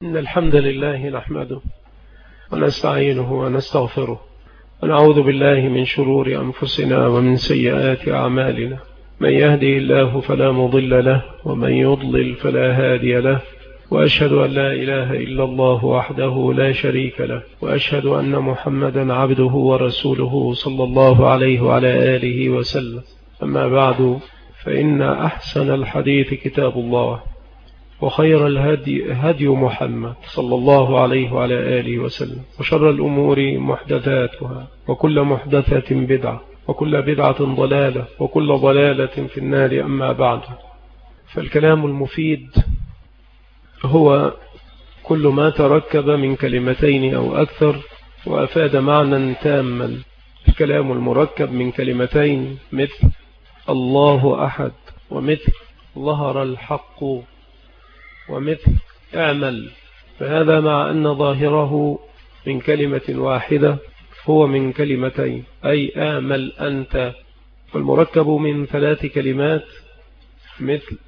إن الحمد لله نحمده ونستعينه ونستغفره ونعوذ بالله من شرور أنفسنا ومن سيئات أعمالنا. من يهدي الله فلا مضل له ومن يضلل فلا هادي له، وأشهد أن لا إله إلا الله وحده لا شريك له، وأشهد أن محمدا عبده ورسوله صلى الله عليه وعلى آله وسلم. أما بعد، فإن أحسن الحديث كتاب الله، وخير الهدي هدي محمد صلى الله عليه وعلى آله وسلم، وشر الأمور محدثاتها، وكل محدثة بدعة، وكل بدعة ضلالة، وكل ضلالة في النار. أما بعد، فالكلام المفيد هو كل ما تركب من كلمتين أو أكثر وأفاد معنى تاما. الكلام المركب من كلمتين مثل الله أحد، ومثل ظهر الحق، ومثل اعمل، فهذا مع أن ظاهره من كلمة واحدة هو من كلمتين، أي اعمل أنت. فالمركب من 3 كلمات مثل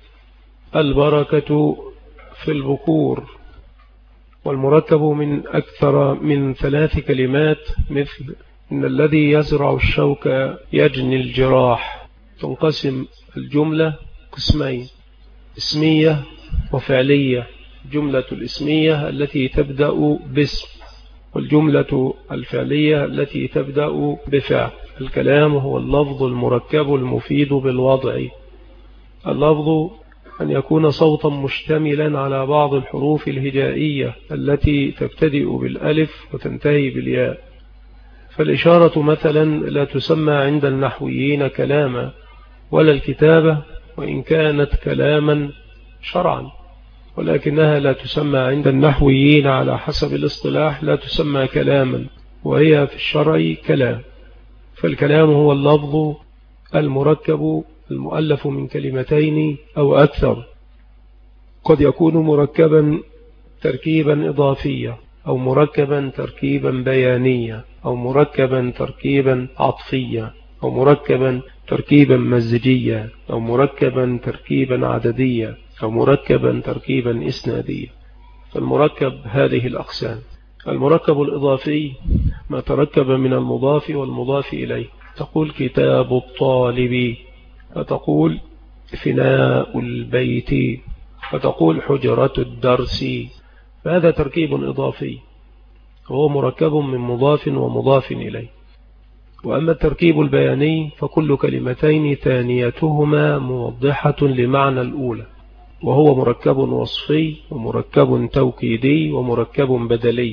البركة في البكور، والمركب من أكثر من 3 كلمات مثل إن الذي يزرع الشوك يجني الجراح. تنقسم الجملة قسمين: اسمية وفعلية. جملة الاسمية التي تبدأ باسم، والجملة الفعلية التي تبدأ بفعل. الكلام هو اللفظ المركب المفيد بالوضع. اللفظ أن يكون صوتا مشتملا على بعض الحروف الهجائية التي تبتدئ بالألف وتنتهي بالياء. فالإشارة مثلا لا تسمى عند النحويين كلاما، ولا الكتابة وإن كانت كلاما شرعا، ولكنها لا تسمى عند النحويين على حسب الاصطلاح، لا تسمى كلاما، وهي في الشرع كلام. فالكلام هو اللفظ المركب المؤلف من كلمتين أو أكثر. قد يكون مركبا تركيبا إضافيا، أو مركبا تركيبا بيانيا، أو مركبا تركيبا عطفيا، أو مركبا تركيبا مزجيا، أو مركبا تركيبا عدديا، أو مركبا تركيبا إسناديا. فالمركب هذه الأقسام. المركب الإضافي ما تركب من المضاف والمضاف إليه. تقول كتاب الطالب، فتقول فناء البيت، فتقول حجرة الدرس. فهذا تركيب إضافي، وهو مركب من مضاف ومضاف إليه. وأما التركيب البياني فكل كلمتين ثانيتهما موضحة لمعنى الأولى، وهو مركب وصفي، ومركب توكيدي، ومركب بدلي.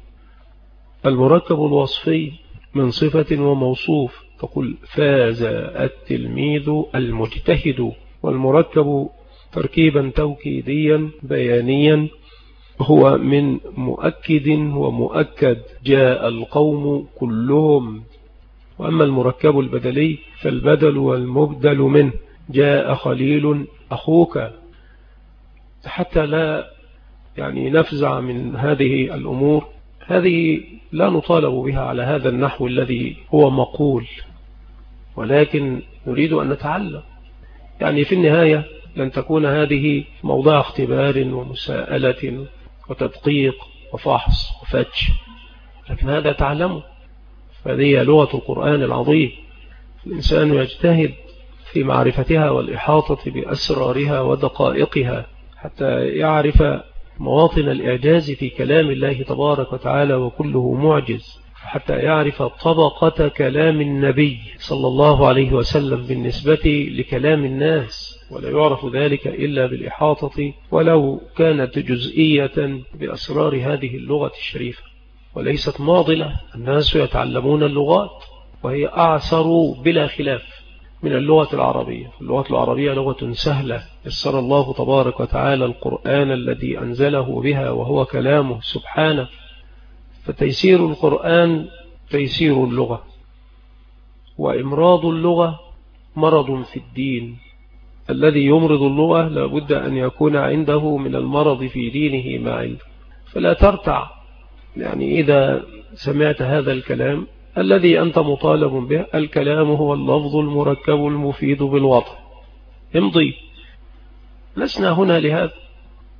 المركب الوصفي من صفة وموصوف، تقول فاز التلميذ المجتهد. والمركب تركيبا توكيديا بيانيا هو من مؤكد ومؤكد، جاء القوم كلهم. وأما المركب البدلي فالبدل والمبدل منه، جاء خليل أخوك. حتى لا نفزع من هذه الأمور، هذه لا نطالب بها على هذا النحو الذي هو مقول، ولكن نريد أن نتعلم. في النهاية لن تكون هذه موضع اختبار ومساءلة وتدقيق وفحص وفتش، لكن هذا تعلمه. فهذه لغة القرآن العظيم، الإنسان يجتهد في معرفتها والإحاطة بأسرارها ودقائقها حتى يعرف مواطن الإعجاز في كلام الله تبارك وتعالى، وكله معجز، حتى يعرف طبقة كلام النبي صلى الله عليه وسلم بالنسبة لكلام الناس، ولا يعرف ذلك إلا بالإحاطة ولو كانت جزئية بأسرار هذه اللغة الشريفة. وليست معضلة، الناس يتعلمون اللغات، وهي أعسر بلا خلاف من اللغة العربية. اللغة العربية لغة سهلة، يسر الله تبارك وتعالى القرآن الذي أنزله بها وهو كلامه سبحانه. فتيسير القرآن تيسير اللغة، وإمراض اللغة مرض في الدين. الذي يمرض اللغة لابد أن يكون عنده من المرض في دينه ما عنده. فلا ترتع إذا سمعت هذا الكلام الذي أنت مطالب به. الكلام هو اللفظ المركب المفيد بالوضع. امضي، لسنا هنا لهذا.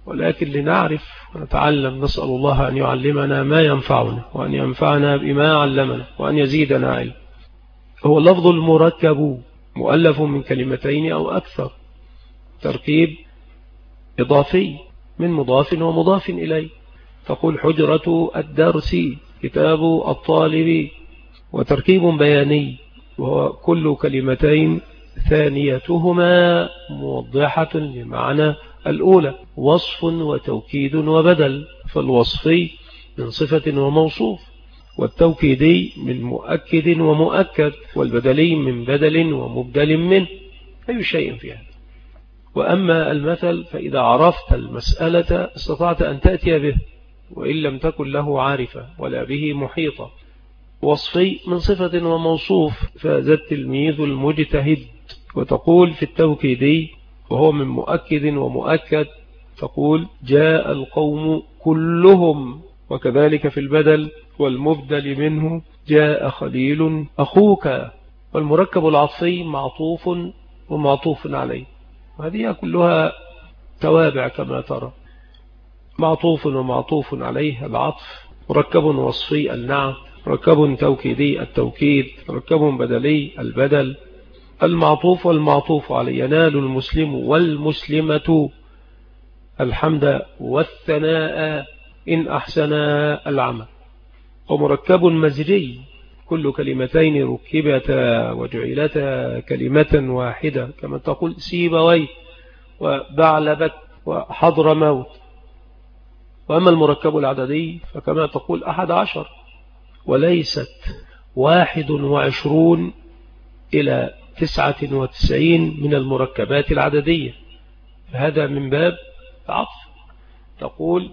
ولكن لنعرف ونتعلم نسأل الله أن يعلمنا ما ينفعنا وأن ينفعنا بما علمنا وأن يزيدنا علم. هو اللفظ المركب مؤلف من كلمتين أو أكثر، تركيب إضافي من مضاف ومضاف إليه. تقول حجرة الدرس، كتاب الطالب، وتركيب بياني وهو كل كلمتين ثانيتهما موضحة لمعنى الأولى، وصف وتوكيد وبدل. فالوصفي من صفة وموصوف، والتوكيدي من مؤكد ومؤكد، والبدلي من بدل ومبدل منه، أي شيء في هذا. وأما المثل فإذا عرفت المسألة استطعت أن تأتي به، وإن لم تكن له عارفة ولا به محيطة. وصفي من صفة وموصوف، فذا التلميذ المجتهد. وتقول في التوكيدي وهو من مؤكد ومؤكد، تقول جاء القوم كلهم. وكذلك في البدل والمبدل منه جاء خليل أخوك. والمركب العطفي معطوف ومعطوف عليه، وهذه كلها توابع كما ترى. معطوف ومعطوف عليه العطف، مركب وصفي النعت، مركب توكيدي التوكيد، مركب بدلي البدل. المعطوف والمعطوف عليه ينال المسلم والمسلمة الحمد والثناء إن أحسن العمل. ومركب مزجي، كل كلمتين ركبتا وجعلتا كلمة واحدة، كما تقول سيبوي وبعلبك وحضر موت. وأما المركب العددي فكما تقول 11، وليست 21 إلى 99 من المركبات العددية، فهذا من باب عطف. تقول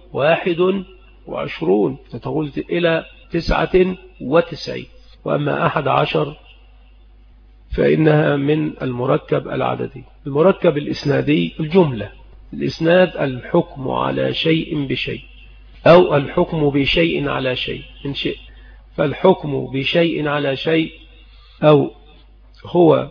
21 تقول إلى 99. وأما 11 فإنها من المركب العددي. المركب الإسنادي الجملة، الإسناد الحكم على شيء بشيء، أو الحكم بشيء على شيء إن شئ. فالحكم بشيء على شيء أو هو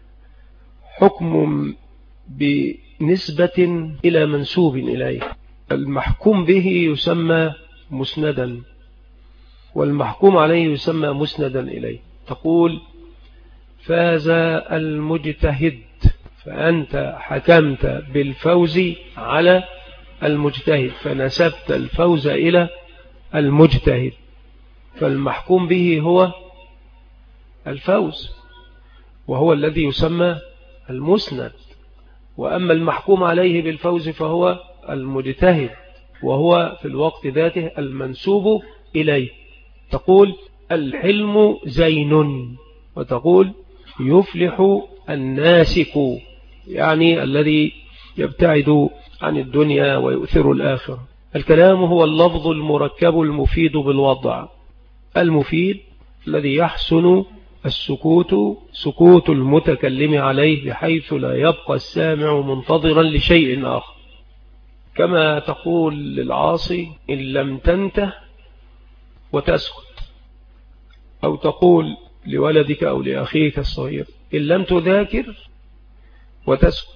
حكم بنسبة إلى منسوب إليه. المحكوم به يسمى مسندا، والمحكوم عليه يسمى مسندا إليه. تقول فاز المجتهد، فأنت حكمت بالفوز على المجتهد، فنسبت الفوز إلى المجتهد، فالمحكوم به هو الفوز، وهو الذي يسمى المسند. وأما المحكوم عليه بالفوز فهو المجتهد، وهو في الوقت ذاته المنسوب إليه. تقول الحلم زين، وتقول يفلح الناسك، يعني الذي يبتعد عن الدنيا ويؤثر الآخرة. الكلام هو اللفظ المركب المفيد بالوضع، المفيد الذي يحسن السكوت، سكوت المتكلم عليه، بحيث لا يبقى السامع منتظرا لشيء آخر. كما تقول للعاصي إن لم تنته وتسكت، أو تقول لولدك أو لأخيك الصغير إن لم تذاكر وتسكت،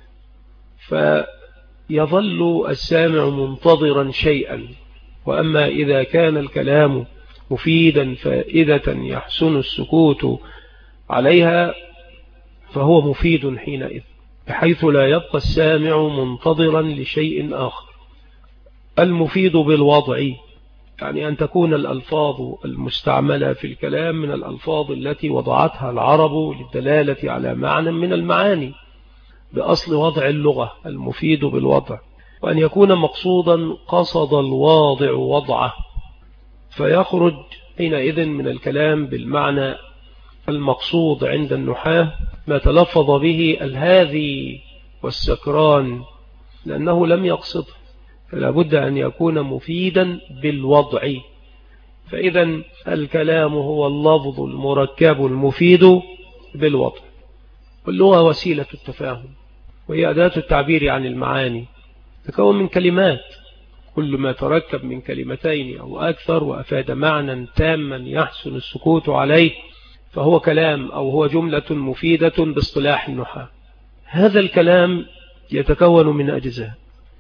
فيظل السامع منتظرا شيئا. وأما إذا كان الكلام مفيدا فائدة يحسن السكوت عليها فهو مفيد حينئذ، بحيث لا يبقى السامع منتظرا لشيء آخر. المفيد بالوضع، يعني أن تكون الألفاظ المستعملة في الكلام من الألفاظ التي وضعتها العرب للدلالة على معنى من المعاني بأصل وضع اللغة، المفيد بالوضع. وأن يكون مقصودا قصد الواضع وضعه، فيخرج حينئذ من الكلام بالمعنى المقصود عند النحاة ما تلفظ به الهاذي والسكران، لأنه لم يقصد، فلا بد أن يكون مفيدا بالوضع. فإذا الكلام هو اللفظ المركب المفيد بالوضع. واللغة وسيلة التفاهم، وهي أداة التعبير عن المعاني، تكون من كلمات، كل ما تركب من كلمتين أو أكثر وأفاد معنى تاما يحسن السكوت عليه فهو كلام، أو هو جملة مفيدة باصطلاح النحاة. هذا الكلام يتكون من أجزاء،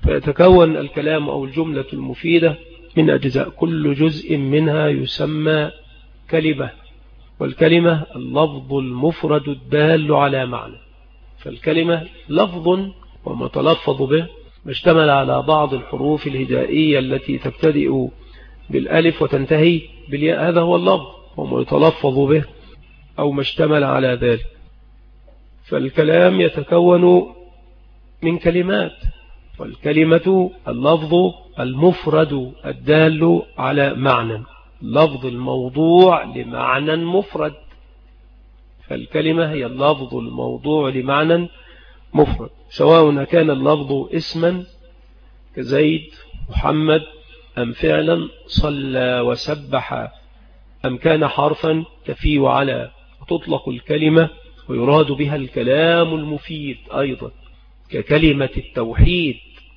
فيتكون الكلام أو الجملة المفيدة من أجزاء، كل جزء منها يسمى كلمة، والكلمة اللفظ المفرد الدال على معنى. فالكلمة لفظ وما تلفظ به، مشتمل على بعض الحروف الهجائية التي تبتدئ بالألف وتنتهي بالياء، هذا هو اللفظ وما يتلفظ به أو ما اشتمل على ذلك. فالكلام يتكون من كلمات، والكلمة اللفظ المفرد الدال على معنى، اللفظ الموضوع لمعنى مفرد. فالكلمة هي اللفظ الموضوع لمعنى مفرد، سواء كان اللفظ اسما كزيد محمد، أم فعلا صلى وسبح، أم كان حرفا كفي وعلى. وتطلق الكلمة ويراد بها الكلام المفيد أيضا، ككلمة التوحيد.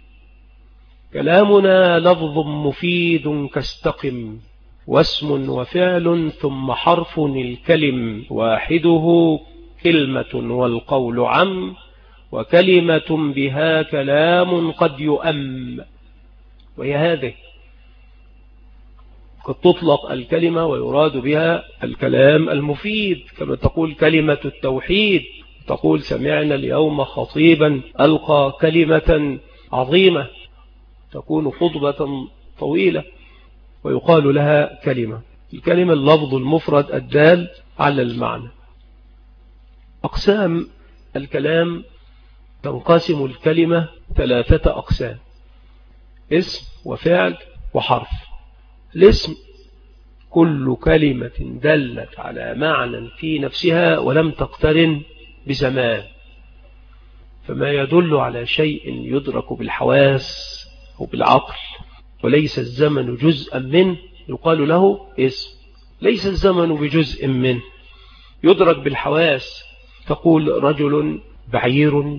كلامنا لفظ مفيد كاستقم، واسم وفعل ثم حرف الكلم، واحده كلمة والقول عم، وكلمة بها كلام قد يؤم. وهي هذه قد تطلق الكلمة ويراد بها الكلام المفيد، كما تقول كلمة التوحيد، تقول سمعنا اليوم خطيبا ألقى كلمة عظيمة، تكون خطبة طويلة ويقال لها كلمة. الكلمة اللفظ المفرد الدال على المعنى. أقسام الكلام: تنقسم الكلمة 3 أقسام: اسم وفعل وحرف. الاسم كل كلمة دلت على معنى في نفسها ولم تقترن بزمان، فما يدل على شيء يدرك بالحواس أو بالعقل وليس الزمن جزءا منه يقال له اسم. ليس الزمن بجزء منه، يدرك بالحواس. تقول رجل، بعير،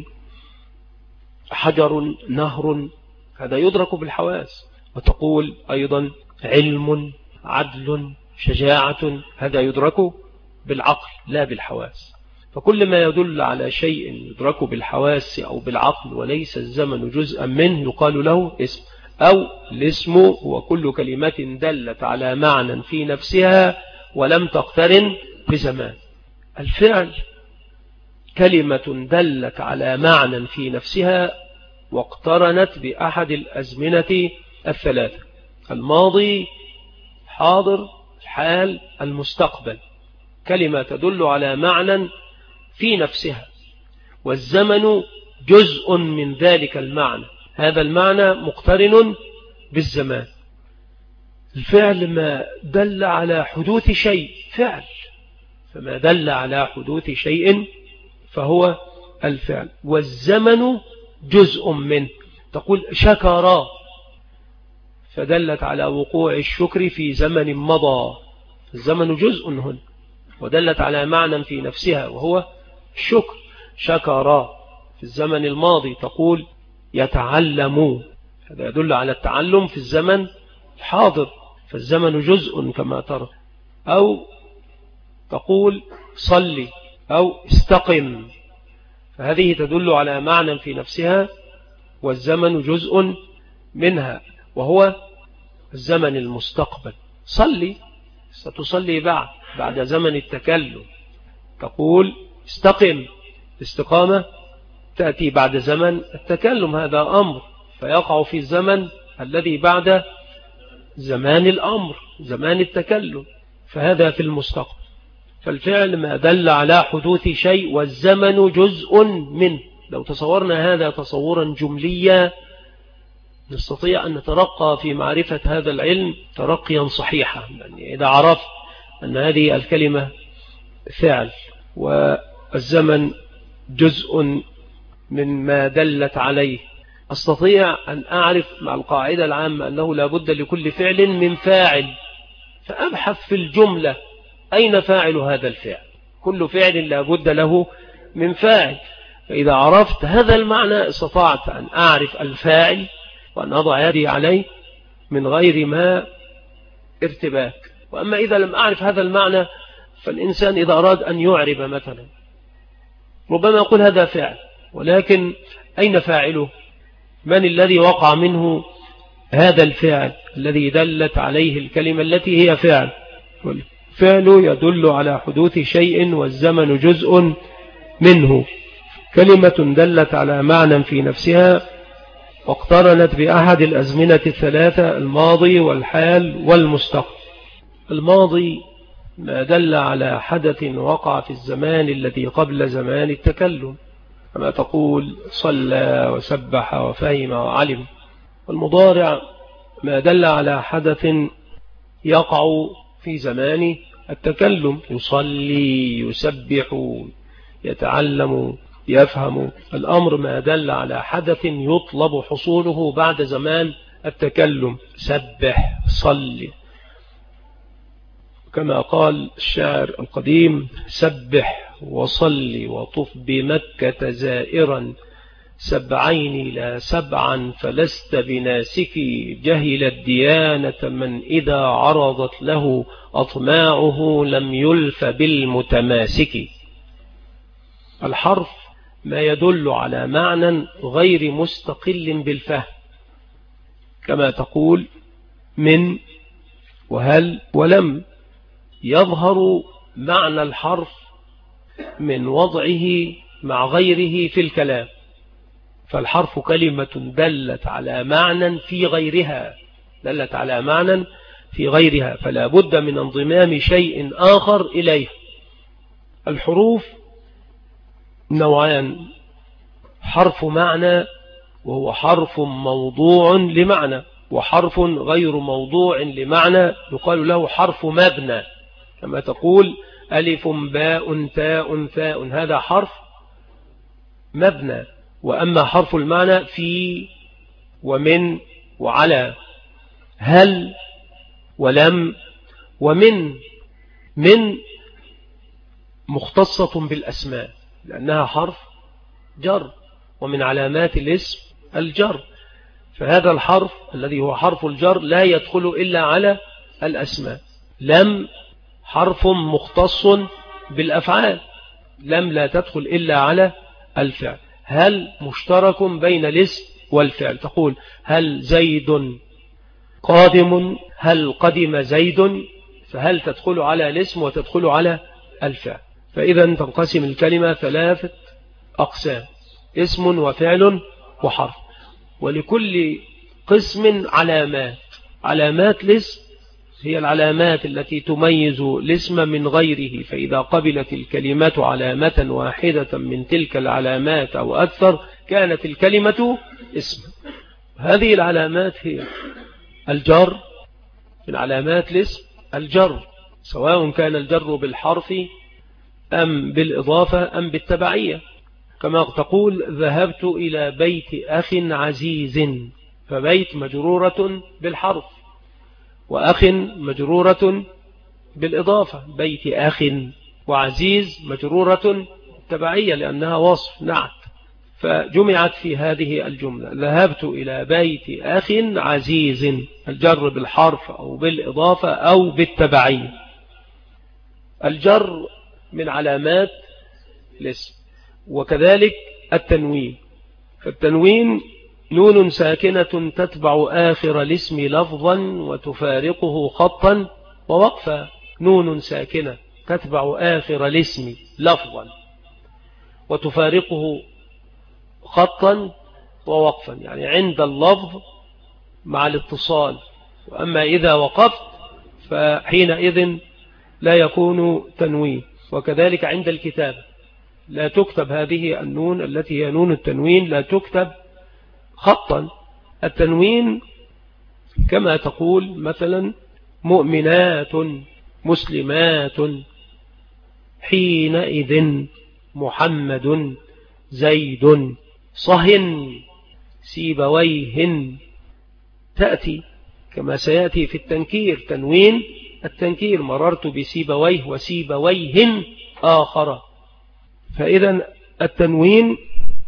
حجر، نهر، هذا يدرك بالحواس. وتقول أيضا علم، عدل، شجاعة، هذا يدرك بالعقل لا بالحواس. فكل ما يدل على شيء يدرك بالحواس أو بالعقل وليس الزمن جزءا منه يقال له اسم. أو الاسم هو كل كلمة دلت على معنى في نفسها ولم تقترن بزمان. الفعل كلمة دلت على معنى في نفسها واقترنت بأحد الأزمنة 3: الماضي، حاضر، الحال، المستقبل. كلمة تدل على معنى في نفسها، والزمن جزء من ذلك المعنى، هذا المعنى مقترن بالزمان. الفعل ما دل على حدوث شيء فعل، فما دل على حدوث شيء فهو الفعل، والزمن جزء منه. تقول شكر، فدلت على وقوع الشكر في زمن مضى، الزمن جزء هنا، ودلت على معنى في نفسها وهو الشكر. شكر في الزمن الماضي. تقول يتعلم، هذا يدل على التعلم في الزمن الحاضر، فالزمن جزء كما ترى. أو تقول صلي أو استقم، فهذه تدل على معنى في نفسها والزمن جزء منها وهو الزمن المستقبل. صلي، ستصلي بعد زمن التكلم. تقول استقم، الاستقامة تأتي بعد زمن التكلم، هذا أمر فيقع في الزمن الذي بعد زمان الأمر، زمان التكلم، فهذا في المستقبل. فالفعل ما دل على حدوث شيء والزمن جزء منه. لو تصورنا هذا تصورا جمليا نستطيع أن نترقى في معرفة هذا العلم ترقيا صحيحا. يعني إذا عرفت أن هذه الكلمة فعل والزمن جزء من ما دلت عليه، أستطيع أن أعرف مع القاعدة العامة أنه لا بد لكل فعل من فاعل، فأبحث في الجملة أين فاعل هذا الفعل. كل فعل لا بد له من فاعل، فإذا عرفت هذا المعنى استطعت أن أعرف الفاعل وأن أضع يدي عليه من غير ما ارتباك. وأما إذا لم أعرف هذا المعنى، فالإنسان إذا أراد أن يعرب مثلا ربما يقول هذا فعل، ولكن أين فاعله؟ من الذي وقع منه هذا الفعل الذي دلت عليه الكلمة التي هي فعل، والفعل يدل على حدوث شيء والزمن جزء منه. كلمة دلت على معنى في نفسها واقترنت بأحد الأزمنة الثلاثة، الماضي والحال والمستقبل. الماضي ما دل على حدث وقع في الزمان الذي قبل زمان التكلم، كما تقول صلى وسبح وفهم وعلم. والمضارع ما دل على حدث يقع في زمان التكلم، يصلي، يسبح، يتعلم، يفهم. الأمر ما دل على حدث يطلب حصوله بعد زمان التكلم، سبح، صلي. كما قال الشاعر القديم: سبح وصلي وطف بمكة زائرا، سبعين لا سبعا فلست بناسكي، جهل الديانة من إذا عرضت له أطماعه لم يلف بالمتماسك. الحرف ما يدل على معنى غير مستقل بالفهم، كما تقول من وهل ولم. يظهر معنى الحرف من وضعه مع غيره في الكلام، فالحرف كلمة دلت على معنى في غيرها، فلا بد من انضمام شيء آخر إليه. الحروف نوعان: حرف معنى وهو حرف موضوع لمعنى، وحرف غير موضوع لمعنى يقال له حرف مبنى، كما تقول ألف باء تاء ثاء، هذا حرف مبنى. وأما حرف المعنى في ومن وعلى، هل ولم ومن. من مختصة بالأسماء لأنها حرف جر، ومن علامات الاسم الجر، فهذا الحرف الذي هو حرف الجر لا يدخل إلا على الأسماء. لم حرف مختص بالأفعال، لم لا تدخل إلا على الفعل. هل مشترك بين الاسم والفعل، تقول هل زيد قادم، هل قدم زيد، فهل تدخل على الاسم وتدخل على الفعل. فإذا تنقسم الكلمة ثلاثة أقسام: اسم وفعل وحرف، ولكل قسم علامات. علامات الاسم هي العلامات التي تميز الاسم من غيره، فإذا قبلت الكلمة علامة واحدة من تلك العلامات أو أكثر كانت الكلمة اسم. هذه العلامات هي الجر، من علامات الاسم الجر، سواء كان الجر بالحرف أم بالإضافة أم بالتبعية، كما تقول ذهبت إلى بيت أخ عزيز، فبيت مجرورة بالحرف، وأخ مجرورة بالإضافة، بيت أخ، وعزيز مجرورة تبعية لأنها وصف نعت، فجمعت في هذه الجملة: ذهبت إلى بيت أخ عزيز، الجر بالحرف أو بالإضافة أو بالتبعية. الجر من علامات الاسم، وكذلك التنوين. فالتنوين نون ساكنة تتبع آخر الاسم لفظا وتفارقه خطا ووقفا. نون ساكنة تتبع آخر الاسم لفظا وتفارقه خطا ووقفا، يعني عند اللفظ مع الاتصال، وأما إذا وقفت فحينئذ لا يكون تنوين. وكذلك عند الكتابة لا تكتب هذه النون التي هي نون التنوين، لا تكتب خطا. التنوين كما تقول مثلا مؤمنات، مسلمات، حينئذ، محمد، زيد، صهن، سيبويه، تأتي كما سيأتي في التنكير، تنوين التنكير، مررت بسيبويه وسيبويه آخر. فإذا التنوين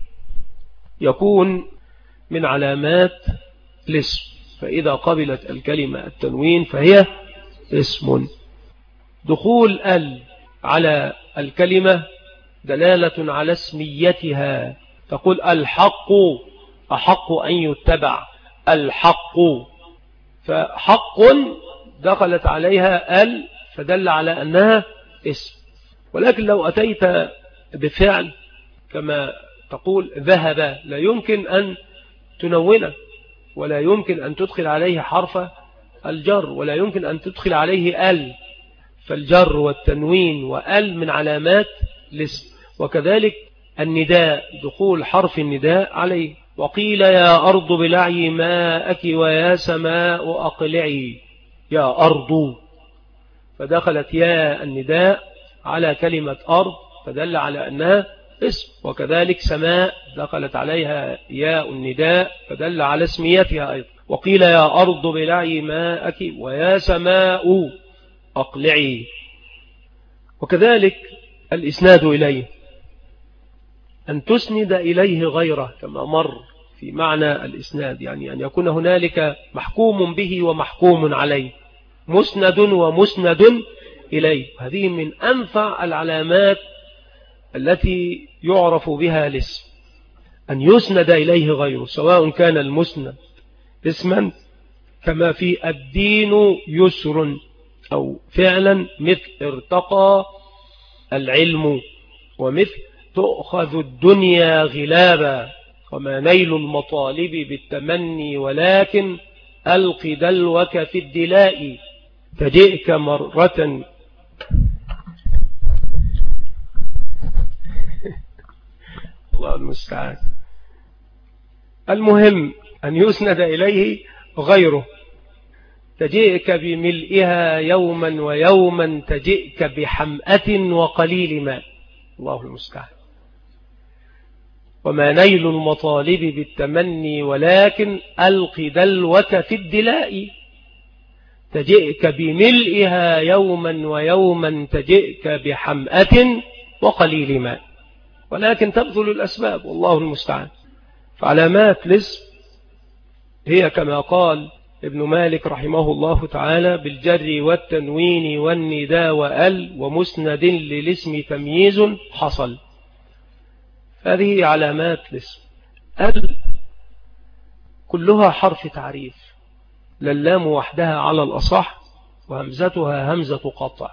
يكون من علامات الاسم، فإذا قبلت الكلمة التنوين فهي اسم. دخول ال على الكلمة دلالة على اسميتها، تقول الحق أحق أن يتبع الحق، فحق دخلت عليها فدل على أنها اسم. ولكن لو أتيت بفعل كما تقول ذهب، لا يمكن أن تنونه، ولا يمكن أن تدخل عليه حرف الجر، ولا يمكن أن تدخل عليه فالجر والتنوين من علامات الاسم. وكذلك النداء، دخول حرف النداء عليه. وقيل يا أرض بلعي ماءك ويا سماء أقلعي، يا أرض، فدخلت يا النداء على كلمة أرض فدل على أنها اسم. وكذلك سماء دخلت عليها ياء النداء فدل على اسميتها أيضا. وقيل يا أرض بلعي ماءك ويا سماء أقلعي. وكذلك الإسناد إليه، أن تسند إليه غيره كما مر في معنى الإسناد، يعني أن يكون هنالك محكوم به ومحكوم عليه، مسند ومسند إليه. هذه من أنفع العلامات التي يعرف بها الاسم، أن يسند إليه غيره، سواء كان المسند اسما كما في الدين يسر، أو فعلا مثل ارتقى العلم، ومثل تؤخذ الدنيا غلابا، وما نيل المطالب بالتمني ولكن ألق دلوك في الدلاء، تجئك مرة الله المستعان. المهم أن يسند إليه غيره، تجئك بملئها يوما ويوما، تجئك بحمأة وقليل ماء، الله المستعان. وما نيل المطالب بالتمني ولكن ألق دلوك في الدلاء، تجئك بملئها يوما ويوما، تجئك بحمأة وقليل ماء، ولكن تبذل الأسباب والله المستعان. فعلامات الاسم هي كما قال ابن مالك رحمه الله تعالى: بالجر والتنوين والنداء ومسند للاسم تمييز حصل. هذه علامات الاسم. كلها حرف تعريف، للام وحدها على الأصح، وهمزتها همزة قطع.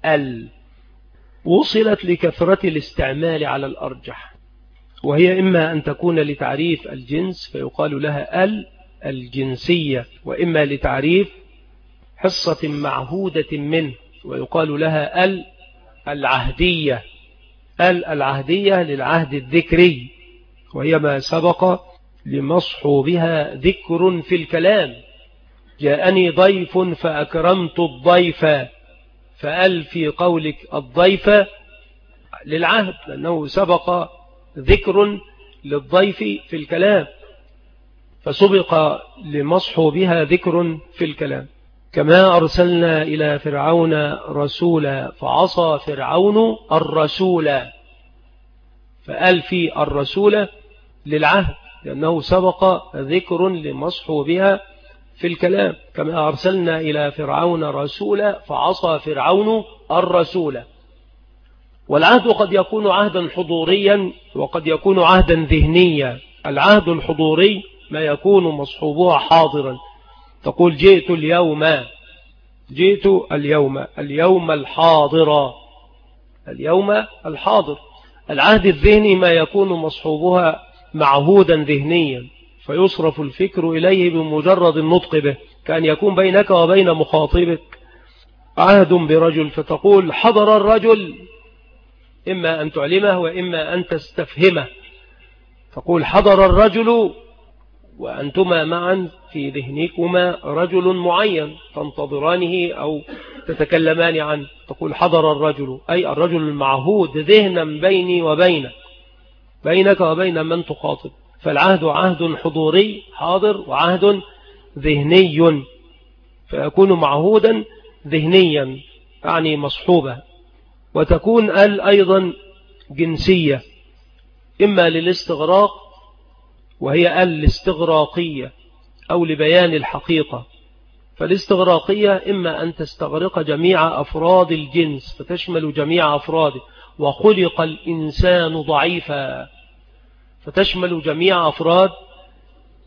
وصلت لكثرة الاستعمال على الأرجح، وهي إما أن تكون لتعريف الجنس فيقال لها الجنسية، وإما لتعريف حصة معهودة منه ويقال لها العهدية. العهدية للعهد الذكري، وهي ما سبق لمصحوبها ذكر في الكلام. جاءني ضيف فأكرمت الضيف، في قولك الضيف للعهد، لأنه سبق ذكر للضيف في الكلام، فسبق لمصحوبها ذكر في الكلام. كما أرسلنا إلى فرعون رسولا فعصى فرعون الرسول، في الرسول للعهد، لأنه سبق ذكر لمصحوبها في الكلام. كما أرسلنا إلى فرعون رسولا فعصى فرعون الرسول. والعهد قد يكون عهدا حضوريا وقد يكون عهدا ذهنيا. العهد الحضوري ما يكون مصحوبها حاضرا، تقول جئت اليوم، جئت اليوم الحاضر، اليوم الحاضر. العهد الذهني ما يكون مصحوبها معهودا ذهنيا، فيصرف الفكر إليه بمجرد النطق به، كأن يكون بينك وبين مخاطبك عهد برجل، فتقول حضر الرجل، إما أن تعلمه وإما أن تستفهمه. تقول حضر الرجل وأنتما معا في ذهنكما رجل معين تنتظرانه أو تتكلمان عنه، تقول حضر الرجل، أي الرجل المعهود ذهنا بيني وبينك، بينك وبين من تخاطب. فالعهد عهد حضوري حاضر وعهد ذهني، فيكون معهودا ذهنيا يعني مصحوبة. وتكون أيضا جنسية، إما للاستغراق وهي الاستغراقية، أو لبيان الحقيقة. فالاستغراقية إما أن تستغرق جميع أفراد الجنس فتشمل جميع أفراده، وخلق الإنسان ضعيفا فتشمل جميع أفراد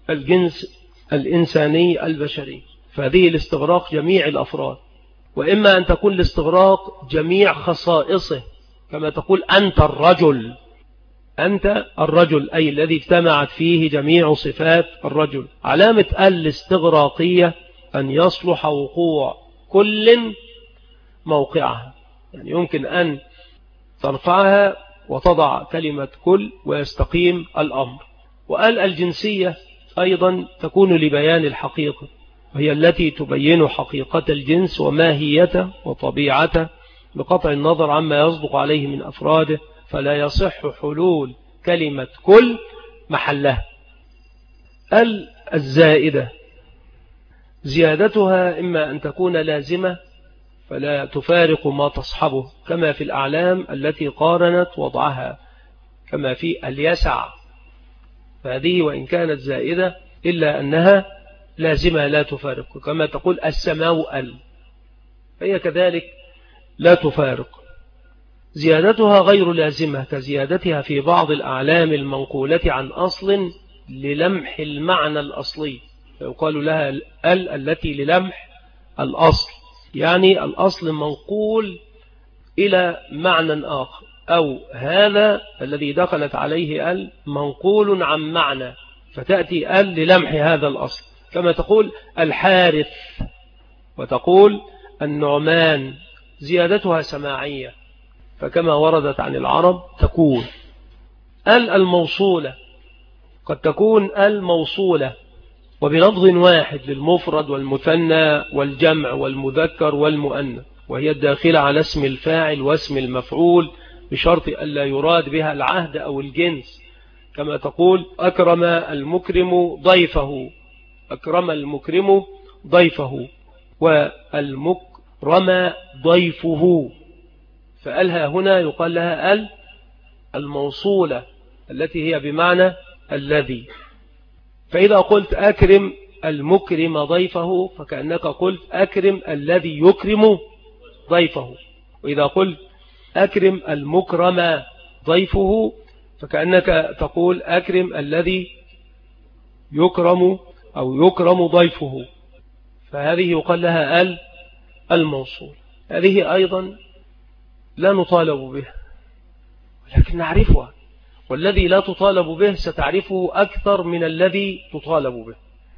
الجنس الإنساني البشري، فهذه لاستغراق جميع الأفراد، وإما أن تكون لاستغراق جميع خصائصه، كما تقول أنت الرجل، أنت الرجل أي الذي اجتمعت فيه جميع صفات الرجل. علامة الاستغراقية أن يصلح وقوع كل موقعها، يعني يمكن أن ترفعها وتضع كلمة كل ويستقيم الأمر. وقال الجنسية أيضا تكون لبيان الحقيقة، وهي التي تبين حقيقة الجنس وماهيته وطبيعته بقطع النظر عما يصدق عليه من أفراده، فلا يصح حلول كلمة كل محلها. الزائدة زيادتها إما أن تكون لازمة فلا تفارق ما تصحبه، كما في الأعلام التي قارنت وضعها، كما في اليسع، فهذه وإن كانت زائدة إلا أنها لازمة لا تفارق، كما تقول السماء فهي كذلك لا تفارق. زيادتها غير لازمة كزيادتها في بعض الأعلام المنقولة عن أصل للمح المعنى الأصلي، يقال لها التي للمح الأصل، يعني الأصل منقول إلى معنى آخر، أو هذا الذي دخلت عليه منقول عن معنى، فتأتي للمح هذا الأصل، كما تقول الحارث وتقول النعمان، زيادتها سماعية، فكما وردت عن العرب تكون الموصولة، قد تكون الموصولة وبلفظ واحد للمفرد والمثنى والجمع والمذكر والمؤنث، وهي الداخلة على اسم الفاعل واسم المفعول بشرط ألا يراد بها العهد أو الجنس، كما تقول أكرم المكرم ضيفه، أكرم المكرم ضيفه، والمكرم ضيفه، فألها هنا يقال لها الموصولة التي هي بمعنى الذي. فإذا قلت أكرم المكرم ضيفه فكأنك قلت أكرم الذي يكرم ضيفه، وإذا قلت أكرم المكرم ضيفه فكأنك تقول أكرم الذي يكرم أو يكرم ضيفه، فهذه يقال لها الموصول. هذه أيضا لا نطالب به ولكن نعرفها، والذي لا تطالب به ستعرفه أكثر من الذي تطالب به،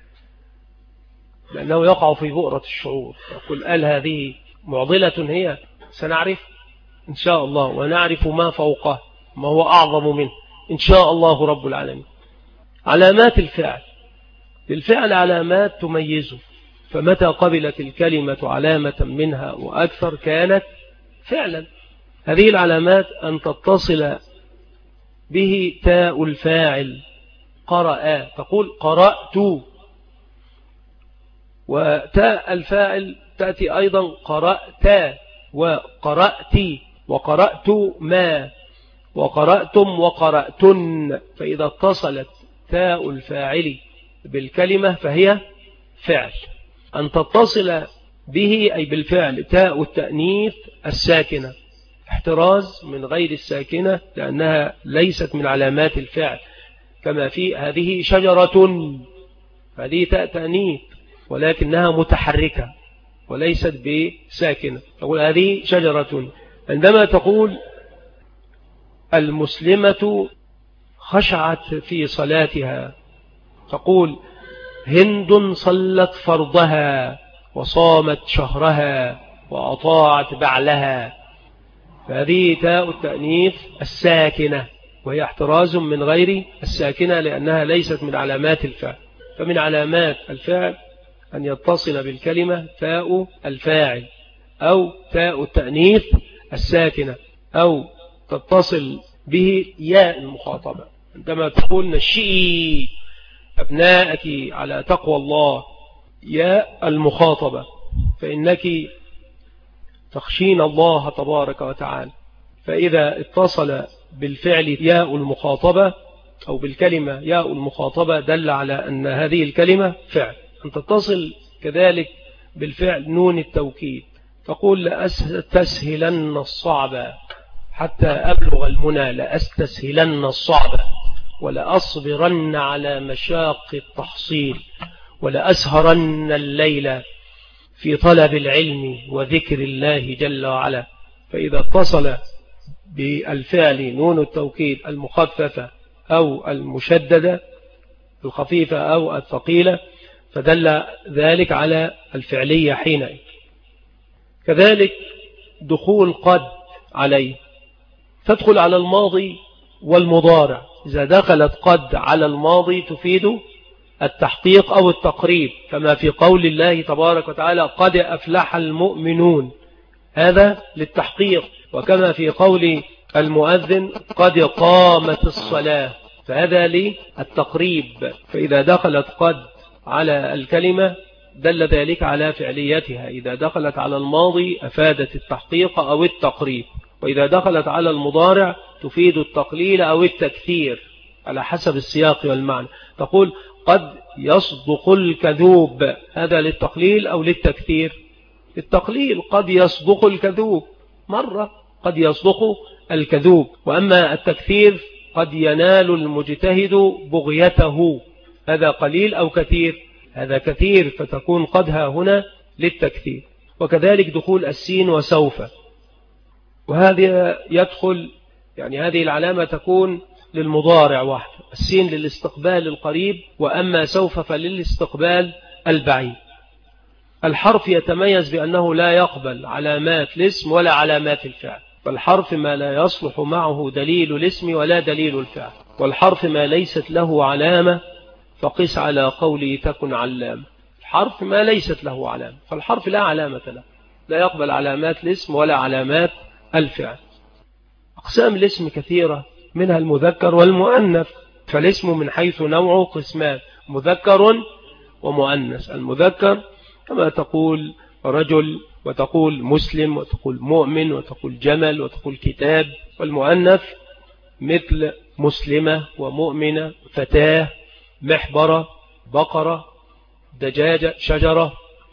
لأنه يقع في بؤرة الشعور. يقول هذه معضلة هي، سنعرف إن شاء الله، ونعرف ما فوقه ما هو أعظم منه إن شاء الله رب العالمين. علامات الفعل، للفعل علامات تميزه، فمتى قبلت الكلمة علامة منها وأكثر كانت فعلا. هذه العلامات أن تتصل به تاء الفاعل، قرأ تقول قرأت، وتاء الفاعل تأتي أيضا قرأت وقرأت وقرأت ما وقرأتم وقرأتن، فإذا اتصلت تاء الفاعل بالكلمة فهي فعل. أن تتصل به أي بالفعل تاء التأنيث الساكنة، احتراز من غير الساكنة لأنها ليست من علامات الفعل، كما في هذه شجرة، هذه تاء تأنيث ولكنها متحركة وليست بساكنة، تقول هذه شجرة. عندما تقول المسلمة خشعت في صلاتها، تقول هند صلت فرضها وصامت شهرها وأطاعت بعلها، فهذه تاء التأنيث الساكنة وهي احتراز من غير الساكنة لأنها ليست من علامات الفعل. فمن علامات الفعل أن يتصل بالكلمة تاء الفاعل أو تاء التأنيث الساكنة، أو تتصل به ياء المخاطبة، عندما تقول نشئي أبناءك على تقوى الله، ياء المخاطبة، فإنك تخشين الله تبارك وتعالى. فإذا اتصل بالفعل ياء المخاطبة أو بالكلمة ياء المخاطبة دل على أن هذه الكلمة فعل. أن تتصل كذلك بالفعل نون التوكيد، تقول لأستسهلن الصعب حتى أبلغ المنى، لأستسهلن الصعب، ولأصبرن على مشاق التحصيل ولأسهرن الليل في طلب العلم وذكر الله جل وعلا. فإذا اتصل بالفعل نون التوكيد المخففة أو المشددة الخفيفة أو الثقيلة فدل ذلك على الفعلية حينئذ. كذلك دخول قد عليه تدخل على الماضي والمضارع. إذا دخلت قد على الماضي تفيد التحقيق أو التقريب، كما في قول الله تبارك وتعالى قد أفلح المؤمنون، هذا للتحقيق. وكما في قول المؤذن قد قامت الصلاة، فهذا للتقريب. فإذا دخلت قد على الكلمة دل ذلك على فعليتها. إذا دخلت على الماضي أفادت التحقيق أو التقريب، وإذا دخلت على المضارع تفيد التقليل أو التكثير على حسب السياق والمعنى. تقول قد يصدق الكذوب، هذا للتقليل أو للتكثير؟ التقليل، قد يصدق الكذوب مرة، قد يصدق الكذوب. وأما التكثير قد ينال المجتهد بغيته، هذا قليل أو كثير؟ هذا كثير، فتكون قدها هنا للتكثير. وكذلك دخول السين وسوف، وهذا يدخل يعني هذه العلامة تكون للمضارع وحده، السين للاستقبال القريب، وأما سوف فللاستقبال البعيد. الحرف يتميز بأنه لا يقبل علامات الاسم ولا علامات الفعل، فالحرف ما لا يصلح معه دليل الاسم ولا دليل الفعل، والحرف ما ليست له علامة فقس على قوله تكن علامة. الحرف ما ليست له علامة، فالحرف لا علامة له، لا يقبل علامات الاسم ولا علامات الفعل. أقسام الاسم كثيرة، منها المذكر والمؤنث. فالاسم من حيث نوعه قسمان، مذكر ومؤنث. المذكر كما تقول رجل، وتقول مسلم، وتقول مؤمن، وتقول جمل، وتقول كتاب. والمؤنث مثل مسلمة ومؤمنة، فتاة، محبرة، بقرة، دجاجة، شجرة،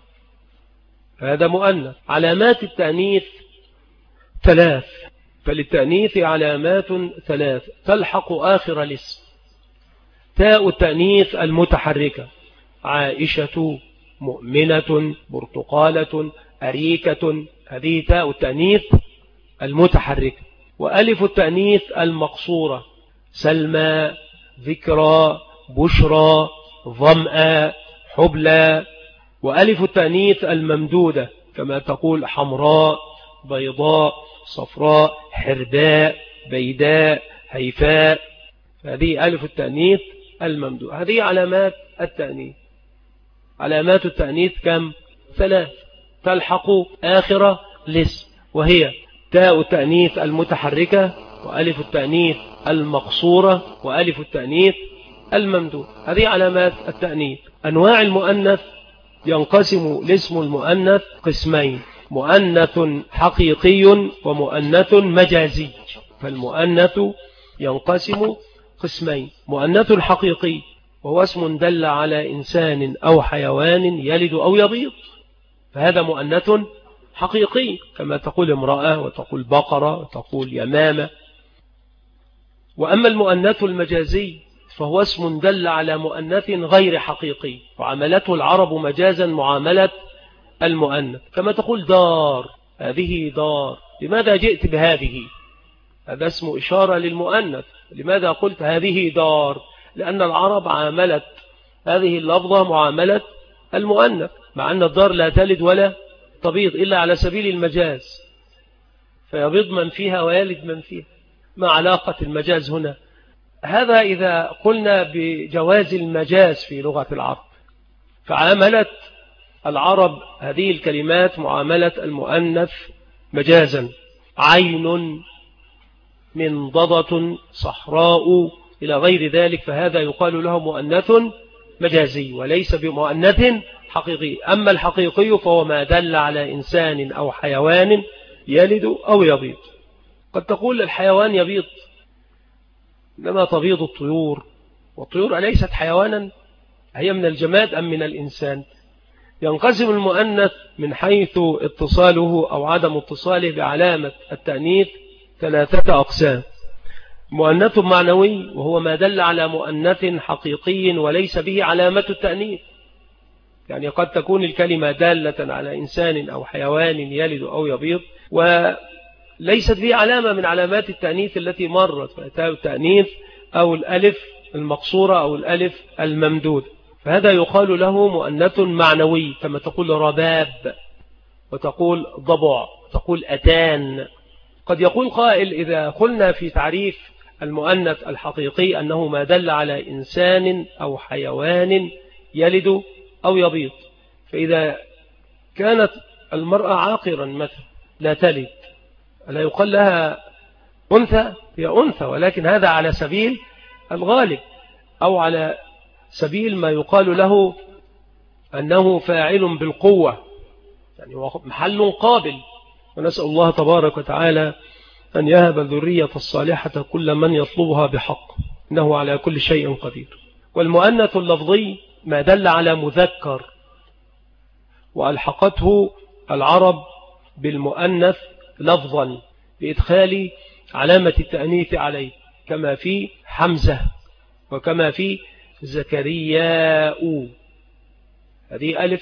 هذا مؤنث. علامات التأنيث ثلاث، فللتأنيث علامات ثلاث تلحق آخر الاسم. تاء التأنيث المتحركة، عائشة، مؤمنة، برتقالة، أريكة، هذه تاء التأنيث المتحركة. وألف التأنيث المقصورة، سلمى، ذكرى، بشرى، ظمأ، حبلى. وألف التأنيث الممدودة كما تقول حمراء، بيضاء، صفراء، حرداء، بيداء، هيفاء، هذه ألف التأنيث الممدود. هذه علامات التأنيث. علامات التأنيث كم؟ ثلاث تلحق آخر الاسم، وهي تاء التأنيث المتحركة، وألف التأنيث المقصورة، وألف التأنيث الممدود. هذه علامات التأنيث. أنواع المؤنث ينقسم الاسم المؤنث قسمين، مؤنث حقيقي ومؤنث مجازي. فالمؤنث ينقسم قسمين، مؤنث حقيقي وهو اسم دل على إنسان أو حيوان يلد أو يبيض، فهذا مؤنث حقيقي، كما تقول امرأة، وتقول بقرة، وتقول يمامة. وأما المؤنث المجازي فهو اسم دل على مؤنث غير حقيقي، وعملته العرب مجازا معاملة المؤنث، كما تقول دار، هذه دار، لماذا جئت بهذه؟ هذا اسم إشارة للمؤنث. لماذا قلت هذه دار؟ لأن العرب عاملت هذه اللفظة معاملة المؤنث، مع أن الدار لا تلد ولا تبيض إلا على سبيل المجاز، فيبيض من فيها ويلد من فيها. ما علاقة المجاز هنا؟ هذا إذا قلنا بجواز المجاز في لغة العرب. فعاملت العرب هذه الكلمات معاملة المؤنث مجازا، عين، منضدة، صحراء، إلى غير ذلك، فهذا يقال له مؤنث مجازي وليس بمؤنث حقيقي. أما الحقيقي فهو ما دل على إنسان أو حيوان يلد أو يبيض. قد تقول الحيوان يبيض، إنما تبيض الطيور، والطيور أليست حيوانا؟ هي من الجماد أم من الإنسان؟ ينقسم المؤنث من حيث اتصاله أو عدم اتصاله بعلامة التأنيث ثلاثة أقسام. مؤنث معنوي وهو ما دل على مؤنث حقيقي وليس به علامة التأنيث. يعني قد تكون الكلمة دالة على إنسان أو حيوان يلد أو يبيض وليست به علامة من علامات التأنيث التي مرت، فأتاه التأنيث أو الألف المقصورة أو الألف الممدود، فهذا يقال له مؤنث معنوي، كما تقول رباب وتقول ضبع وتقول أتان. قد يقول قائل إذا قلنا في تعريف المؤنث الحقيقي أنه ما دل على إنسان أو حيوان يلد أو يبيض، فإذا كانت المرأة عاقرا مثلا لا تلد لا يقال لها أنثى؟ هي أنثى، ولكن هذا على سبيل الغالب أو على سبيل ما يقال له أنه فاعل بالقوة، يعني محل قابل. ونسأل الله تبارك وتعالى أن يهب الذرية الصالحة كل من يطلبها بحق، إنه على كل شيء قدير. والمؤنث اللفظي ما دل على مذكر وألحقته العرب بالمؤنث لفظا بإدخال علامة التأنيث عليه، كما في حمزة وكما في زكرياء، هذه ألف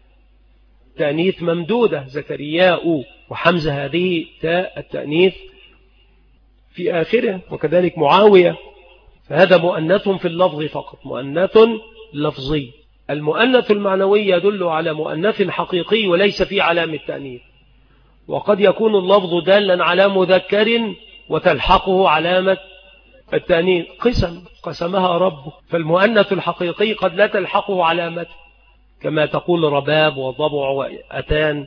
تأنيث ممدودة زكرياء، وحمزة هذه تاء التأنيث في آخره، وكذلك معاوية، فهذا مؤنث في اللفظ فقط، مؤنث لفظي. المؤنث المعنوي يدل على مؤنث حقيقي وليس فيه علامة تأنيث، وقد يكون اللفظ دالا على مذكر وتلحقه علامة التأنيث، قسمها ربه، فالمؤنث الحقيقي قد لا تلحقه علامة، كما تقول رباب وضبع وأتان.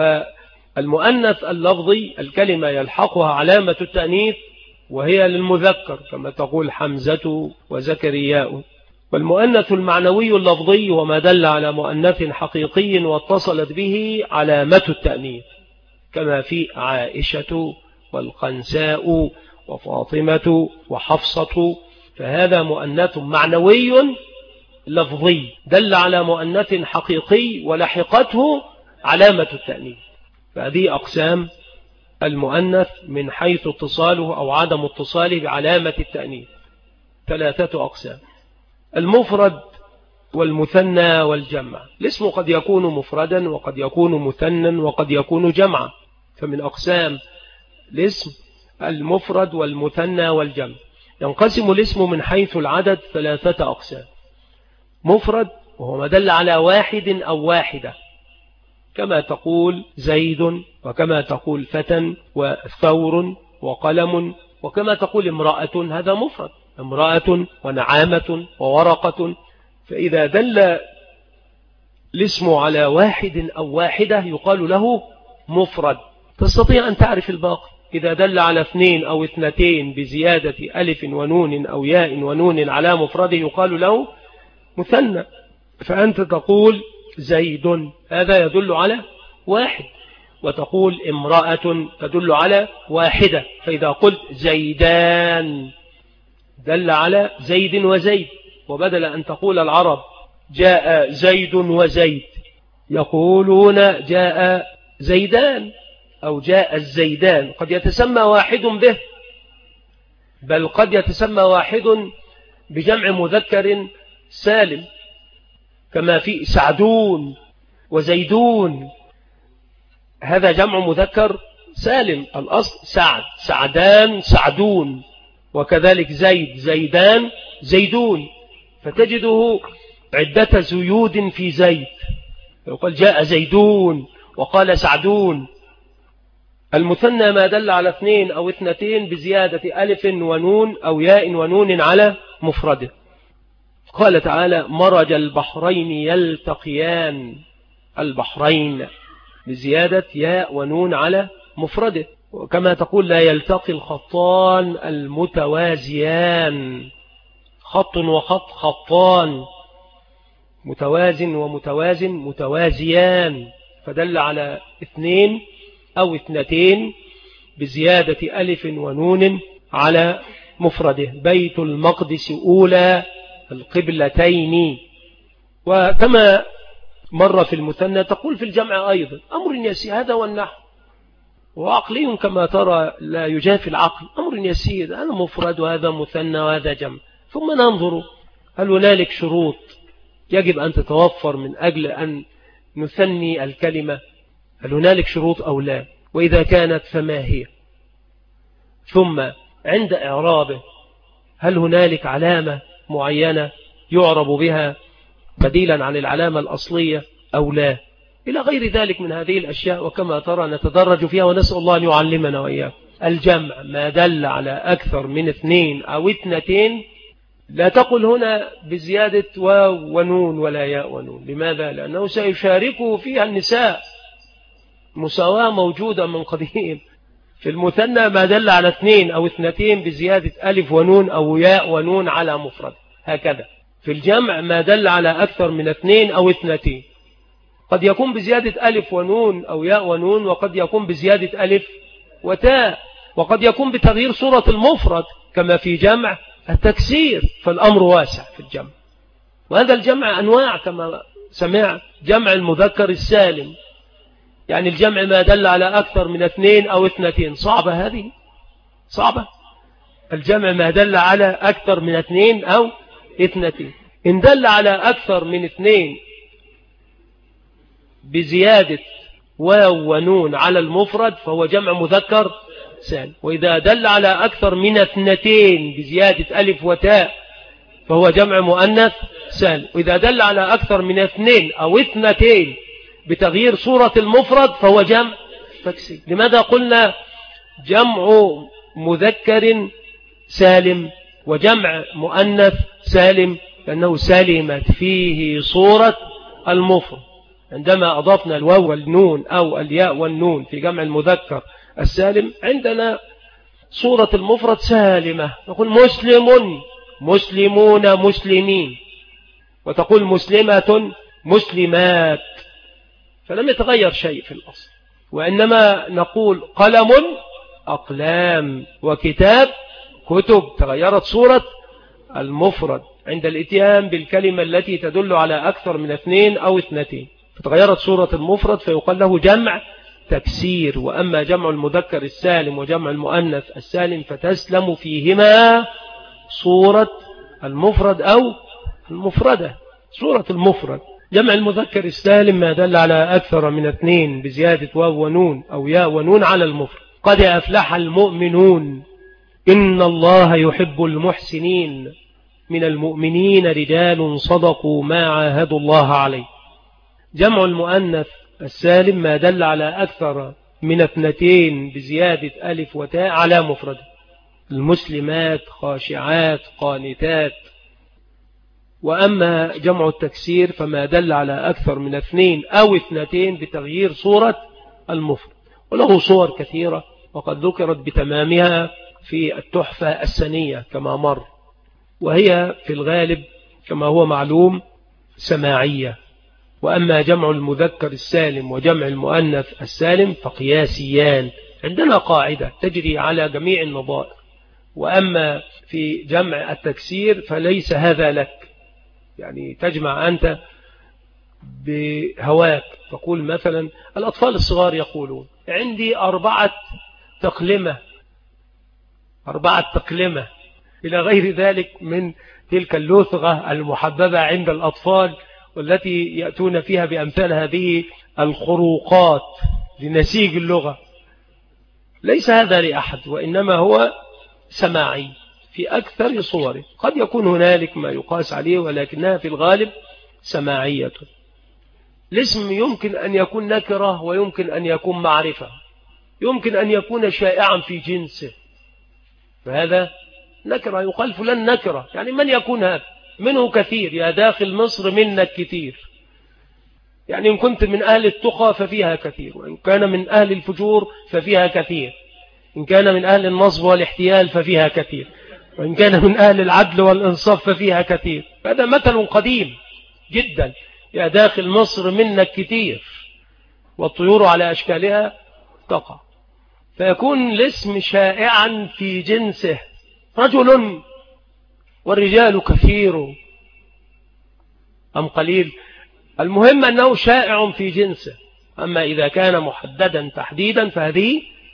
والمؤنث اللفظي الكلمة يلحقها علامة التأنيث وهي للمذكر، كما تقول حمزة وزكرياء. والمؤنث المعنوي اللفظي وما دل على مؤنث حقيقي واتصلت به علامة التأنيث، كما في عائشة والقنساء وفاطمة وحفصة، فهذا مؤنث معنوي لفظي دل على مؤنث حقيقي ولحقته علامة التأنيث. فهذه أقسام المؤنث من حيث اتصاله أو عدم اتصاله بعلامة التأنيث، 3 أقسام: المفرد والمثنى والجمع. الاسم قد يكون مفردا وقد يكون مثنى وقد يكون جمعا، فمن أقسام الاسم المفرد والمثنى والجمع. ينقسم الاسم من حيث العدد 3 أقسام: مفرد وهو ما دل على واحد أو واحدة، كما تقول زيد وكما تقول فتى وثور وقلم، وكما تقول امرأة، هذا مفرد، امرأة ونعامة وورقة. فإذا دل الاسم على واحد أو واحدة يقال له مفرد، تستطيع أن تعرف الباقي. إذا دل على 2 أو 2 بزيادة ألف ونون أو ياء ونون على مفرد يقال له مثنى. فأنت تقول زيد، هذا يدل على واحد، وتقول امرأة تدل على واحدة. فإذا قلت زيدان دل على زيد وزيد، وبدل أن تقول العرب جاء زيد وزيد يقولون جاء زيدان أو جاء الزيدان. قد يتسمى واحد به، بل قد يتسمى واحد بجمع مذكر سالم، كما في سعدون وزيدون، هذا جمع مذكر سالم، الأصل سعد، سعدان، سعدون، وكذلك زيد، زيدان، زيدون، فتجده عدة زيود في زيد، يقول جاء زيدون وقال سعدون. المثنى ما دل على 2 أو 2 بزيادة ألف ونون أو ياء ونون على مفرده. قال تعالى مرج البحرين يلتقيان، البحرين بزيادة ياء ونون على مفرده. وكما تقول لا يلتقي الخطان المتوازيان، خط وخط، خطان، متوازن ومتوازن، متوازيان، فدل على 2 أو 2 بزيادة ألف ونون على مفرده. بيت المقدس أولى القبلتين. وكما مر في المثنى تقول في الجمع أيضا أمر يسير، هذا والنحو. وعقلي كما ترى لا يجافي العقل، أمر يسير، هذا مفرد وهذا مثنى وهذا جمع. ثم ننظر هل هنالك شروط يجب أن تتوفر من أجل أن نثني الكلمة؟ هل هنالك شروط أو لا؟ وإذا كانت فما هي؟ ثم عند إعرابه هل هنالك علامة معينة يعرب بها بديلا عن العلامة الأصلية أو لا؟ إلى غير ذلك من هذه الأشياء. وكما ترى نتدرج فيها ونسأل الله أن يعلمنا وإياه. الجمع ما دل على أكثر من 2 أو 2، لا تقل هنا بزيادة واو ونون ولا ياء ونون. لماذا؟ لأنه سيشاركه فيها النساء، مساواة موجودة من قديم. في المثنى ما دل على 2 أو 2 بزيادة ألف ونون أو ياء ونون على مفرد، هكذا. في الجمع ما دل على أكثر من 2 أو 2، قد يكون بزيادة ألف ونون أو ياء ونون، وقد يكون بزيادة ألف وتاء، وقد يكون بتغيير صورة المفرد كما في جمع التكسير. فالأمر واسع في الجمع. وهذا الجمع أنواع كما سمع. جمع المذكر السالم، يعني الجمع ما دل على أكثر من 2 أو 2. صعبة هذه، صعبة. الجمع ما دل على أكثر من 2 أو 2. إن دل على أكثر من 2 بزيادة واو ونون على المفرد فهو جمع مذكر سالم. وإذا دل على أكثر من 2 بزيادة ألف وتاء فهو جمع مؤنث سالم. وإذا دل على أكثر من 2 أو 2 بتغيير صورة المفرد فهو جمع تكسير. لماذا قلنا جمع مذكر سالم وجمع مؤنث سالم؟ لأنه سلمت فيه صورة المفرد. عندما أضفنا الواو والنون أو الياء والنون في جمع المذكر السالم عندنا صورة المفرد سالمة. نقول مسلم، مسلمون، مسلمين، وتقول مسلمة، مسلمات، فلم يتغير شيء في الأصل. وإنما نقول قلم، أقلام، وكتاب، كتب، تغيرت صورة المفرد عند الاتيان بالكلمة التي تدل على أكثر من 2 أو 2، فتغيرت صورة المفرد فيقال له جمع تكسير. وأما جمع المذكر السالم وجمع المؤنث السالم فتسلم فيهما صورة المفرد أو المفردة. صورة المفرد جمع المذكر السالم ما دل على أكثر من 2 بزيادة واو ونون أو ياء ونون على المفرد. قد أفلح المؤمنون، إن الله يحب المحسنين، من المؤمنين رجال صدقوا ما عاهدوا الله عليه. جمع المؤنث السالم ما دل على أكثر من 2 بزيادة ألف وتاء على مفرد. المسلمات، خاشعات، قانتات. وأما جمع التكسير فما دل على أكثر من 2 أو 2 بتغيير صورة المفرد، وله صور كثيرة وقد ذكرت بتمامها في التحفة السنية كما مر، وهي في الغالب كما هو معلوم سماعية. وأما جمع المذكر السالم وجمع المؤنث السالم فقياسيان. عندنا قاعدة تجري على جميع النظائر. وأما في جمع التكسير فليس هذا لك، يعني تجمع أنت بهواك. تقول مثلا الأطفال الصغار يقولون عندي 4 تقلمة، 4 تقلمة، إلى غير ذلك من تلك اللثغة المحببة عند الأطفال والتي يأتون فيها بأمثال هذه الخروقات لنسيج اللغة. ليس هذا لأحد، وإنما هو سماعي في أكثر صوره. قد يكون هنالك ما يقاس عليه، ولكنها في الغالب سماعية. الاسم يمكن أن يكون نكرة ويمكن أن يكون معرفة، يمكن أن يكون شائعا في جنسه، فهذا نكرة. يقال فلان نكرة، يعني من يكون هذا؟ منه كثير، يا داخل مصر منك كثير. يعني إن كنت من أهل التقى ففيها كثير، وإن كان من أهل الفجور ففيها كثير، إن كان من أهل النصب والاحتيال ففيها كثير، وإن كان من أهل العدل والإنصاف ففيها كثير. هذا مثل قديم جدا، يا داخل مصر منك كثير، والطيور على أشكالها تقع. فيكون الاسم شائعا في جنسه، رجل والرجال كثير أم قليل، المهم أنه شائع في جنسه. أما إذا كان محددا تحديدا فهذه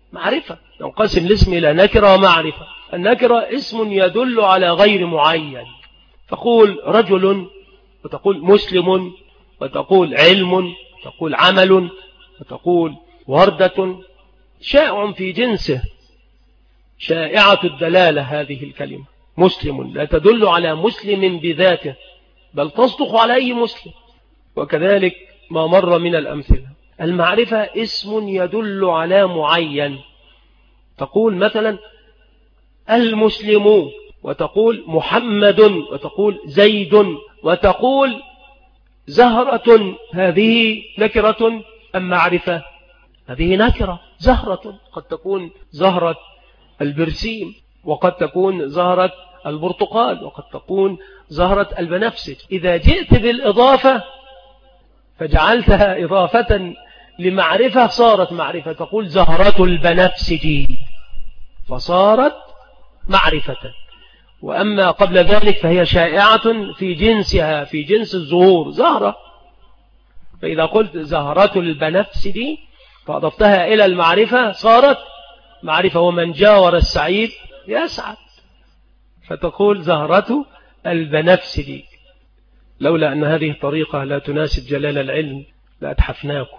معرفة. ينقسم الاسم إلى نكرة ومعرفة. النكرة اسم يدل على غير معين، تقول رجل، وتقول مسلم، وتقول علم، وتقول عمل، وتقول وردة، شائع في جنسه، شائعة الدلالة. هذه الكلمة مسلم لا تدل على مسلم بذاته، بل تصدق على أي مسلم. وكذلك ما مر من الأمثلة. المعرفة اسم يدل على معين، تقول مثلا المسلم، وتقول محمد، وتقول زيد، وتقول زهرة. هذه نكرة أم معرفة؟ هذه نكرة. زهرة قد تكون زهرة البرسيم، وقد تكون زهرة البرتقال، وقد تكون زهرة البنفسج. إذا جئت بالإضافة فجعلتها إضافة لمعرفة صارت معرفة، تقول زهرة البنفسج فصارت معرفة. وأما قبل ذلك فهي شائعة في جنسها، في جنس الزهور زهرة. فإذا قلت زهرة البنفسج فأضفتها إلى المعرفة صارت معرفة. ومن جاور السعيد يسعد، فتقول زهرة البنفسج. لولا أن هذه الطريقة لا تناسب جلال العلم لأتحفناكم.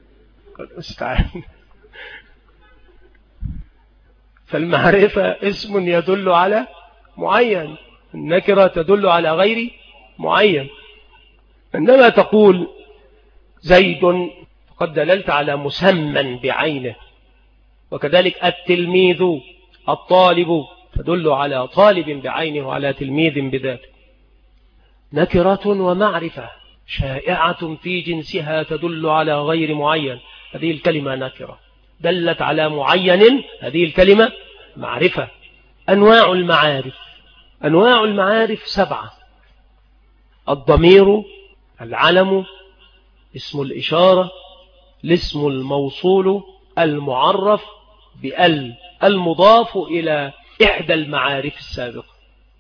فالمعرفة اسم يدل على معين، النكرة تدل على غير معين. عندما تقول زيد فقد دللت على مسمى بعينه، وكذلك التلميذ الطالب تدل على طالب بعينه وعلى تلميذ بذاته. نكرة ومعرفة شائعة في جنسها تدل على غير معين، هذه الكلمة نكرة. دلت على معين، هذه الكلمة معرفة. أنواع المعارف. أنواع المعارف 7: الضمير، العلم، اسم الإشارة، الاسم الموصول، المعرف بأل، المضاف إلى إحدى المعارف السابقة.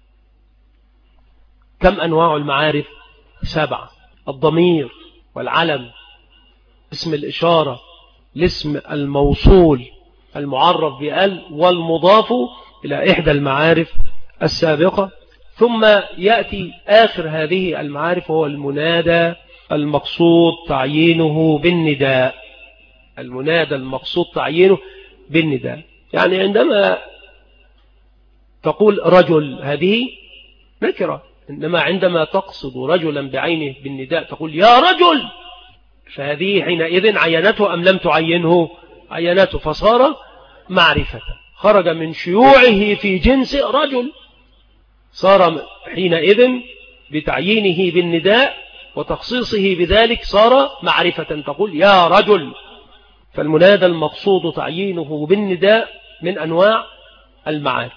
كم أنواع المعارف؟ 7: الضمير، والعلم، اسم الإشارة، الاسم الموصول، المعرف بأل، والمضاف إلى إحدى المعارف السابقة. ثم يأتي آخر هذه المعارف هو المنادى المقصود تعيينه بالنداء. المنادى المقصود تعيينه بالنداء، يعني عندما تقول رجل هذه نكرة، إنما عندما تقصد رجلا بعينه بالنداء تقول يا رجل، فهذه حينئذ عينته أم لم تعينه؟ عينته، فصار معرفة، خرج من شيوعه في جنس رجل، صار حينئذ بتعيينه بالنداء وتخصيصه بذلك صار معرفة، تقول يا رجل. فالمنادى المقصود تعيينه بالنداء من أنواع المعارف.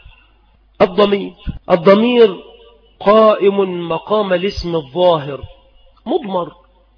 الضمير قائم مقام الاسم الظاهر، مضمر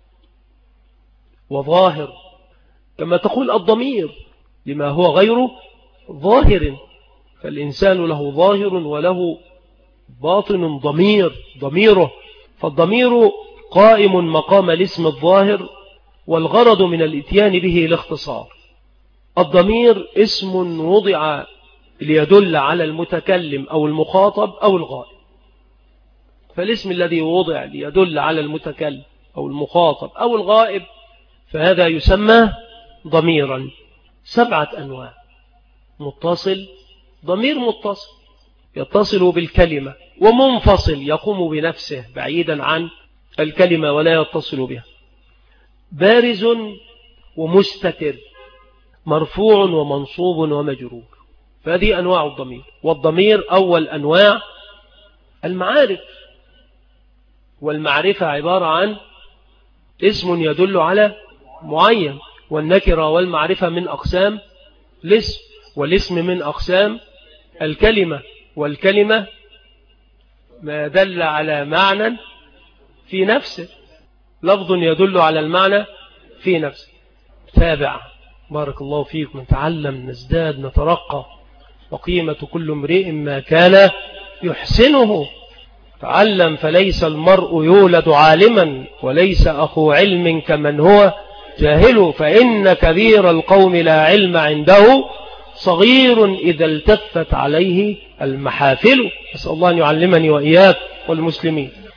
وظاهر، كما تقول الضمير لما هو غير ظاهر، فالإنسان له ظاهر وله باطن ضميره، فالضمير قائم مقام الاسم الظاهر، والغرض من الاتيان به الاختصار. الضمير اسم وضع ليدل على المتكلم أو المخاطب أو الغائب، فالاسم الذي وضع ليدل على المتكلم أو المخاطب أو الغائب فهذا يسمى ضميرا. 7 أنواع: متصل، ضمير متصل يتصل بالكلمة، ومنفصل يقوم بنفسه بعيدا عن الكلمة ولا يتصل بها، بارز ومستتر، مرفوع ومنصوب ومجرور. فهذه أنواع الضمير. والضمير أول أنواع المعارف، والمعرفة عبارة عن اسم يدل على معين، والنكرة والمعرفة من أقسام الاسم، والاسم من أقسام الكلمة، والكلمة ما دل على معنى في نفسه، لفظ يدل على المعنى في نفسه. 7. بارك الله فيكم، نتعلم، نزداد، نترقى، وقيمة كل امرئ ما كان يحسنه. تعلم، فليس المرء يولد عالما، وليس أخو علم كمن هو جاهل، فإن كبير القوم لا علم عنده صغير إذا التفت عليه المحافل. أسأل الله أن يعلمني وإياك والمسلمين.